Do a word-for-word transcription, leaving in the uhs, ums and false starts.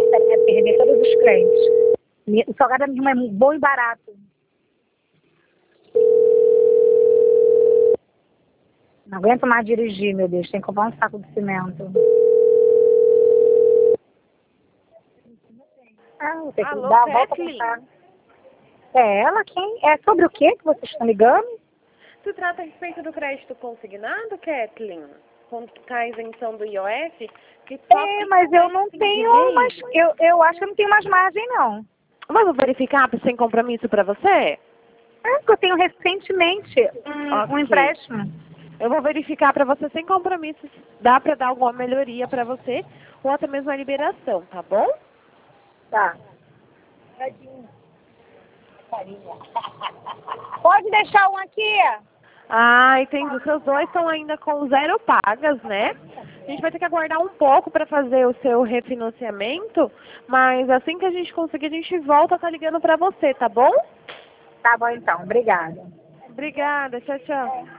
ia perder todos os clientes. O salgado da minha irmã é bom e barato. Não aguento mais dirigir, meu Deus. Tem que comprar um saco de cimento. Ah, vou ter que Alô, dar a volta Kathleen? pra cá. É ela quem? É sobre o que que vocês estão ligando? Se trata a respeito do crédito consignado, Kathleen? Quando está a isenção do I O F? Que só É, tem mas eu dez não de tenho mês. mais... Eu, eu acho que eu não tenho mais margem, não. Vamos verificar sem compromisso para você? É, porque eu tenho recentemente um, um Ok. empréstimo. Eu vou verificar para você sem compromisso se dá para dar alguma melhoria para você ou até mesmo a liberação, tá bom? Tá. Pode deixar um aqui? Ah, entendi. Os seus dois estão ainda com zero pagas, né? A gente vai ter que aguardar um pouco para fazer o seu refinanciamento, mas assim que a gente conseguir, a gente volta a estar ligando para você, tá bom? Tá bom, então. Obrigada. Obrigada. Tchau, tchau.